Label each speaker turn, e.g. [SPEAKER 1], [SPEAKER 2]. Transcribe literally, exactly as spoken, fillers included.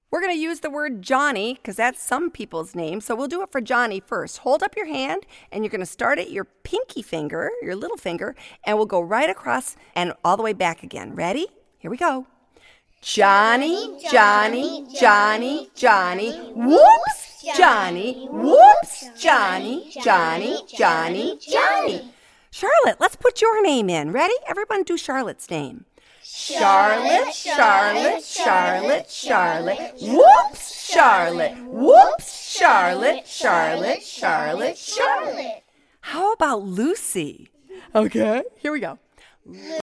[SPEAKER 1] We're going to use the word Johnny because that's some people's name. So we'll do it for Johnny first. Hold up your hand, and you're going to start at your pinky finger, your little finger, and we'll go right across and all the way back again. Ready? Here we go. Johnny, Johnny, Johnny, Johnny, whoops, Johnny, whoops, Johnny, Johnny, Johnny, Johnny. Charlotte, let's put your name in. Ready? Everyone do Charlotte's name. Charlotte, Charlotte, Charlotte, Charlotte, whoops, Charlotte, whoops, Charlotte, Charlotte, Charlotte, Charlotte. How about Lucy? Okay, here we go.